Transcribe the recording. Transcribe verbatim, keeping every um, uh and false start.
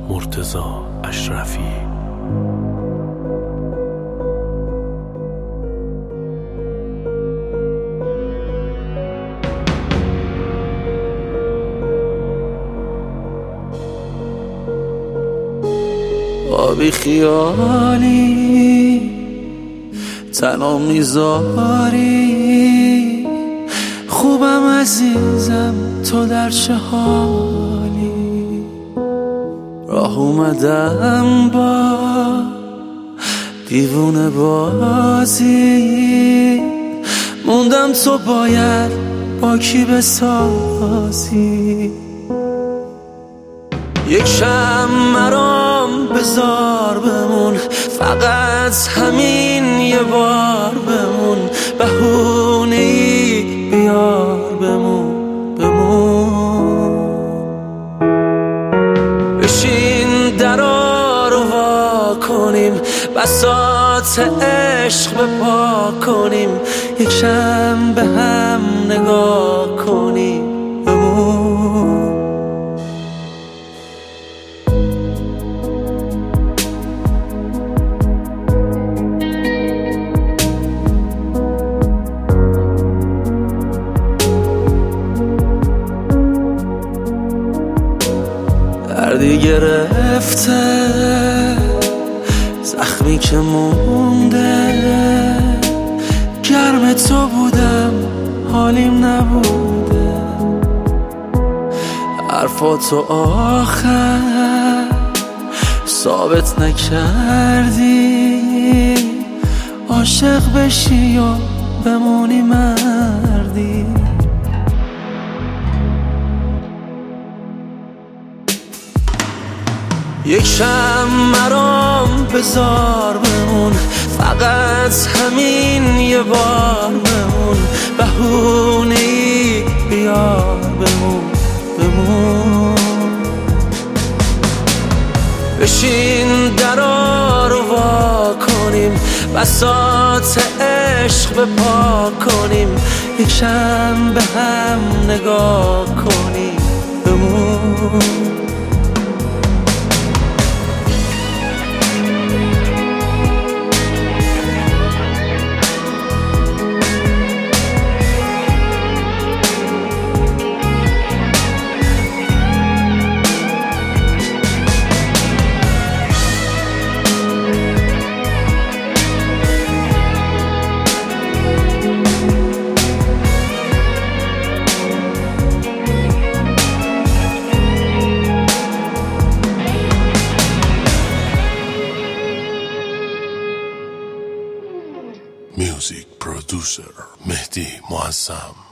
مرتضی اشرفی. آبی خیالی تنها میذاری، خوبم عزیزم تو در چه حالی. راه اومدم با دیوونه بازی، موندم تو باید با کی بسازی. یک شم مرام بذار بمون، فقط همین یه بار بمون. بهونه ای بیار بمون بمون. بشین درا رو وا کنیم، بساط عشق بپا کنیم. یک شم به هم نگاه کنیم بمون. دردی گرفته زخمی که مونده، گرم تو بودم حالیم نبوده. حرفاتو آخر ثابت نکردی، عاشق بشی و بمونی مردی. یک شم مرام بذار بمون، فقط همین یه بار بمون. بهونه ای بیار بمون بمون. بشین درا رو وا کنیم، بساط عشق بپا کنیم. یک شم به هم نگاه کنیم بمون. Music producer مهدی معظم.